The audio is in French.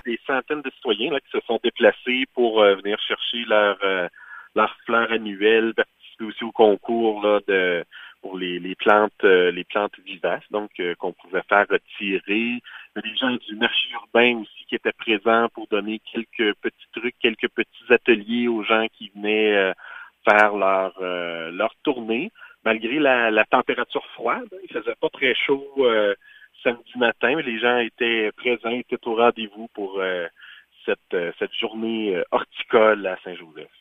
des centaines de citoyens là, qui se sont déplacés pour venir chercher leur fleurs annuelles, participer aussi au concours là, pour les plantes vivaces, donc qu'on pouvait faire retirer. Il y a des gens du marché urbain aussi qui étaient présents pour donner quelques petits trucs, quelques petits ateliers aux gens qui venaient faire leur tournée. Malgré la température froide, il faisait pas très chaud samedi matin, mais les gens étaient présents, étaient au rendez-vous pour cette journée horticole à Saint-Joseph.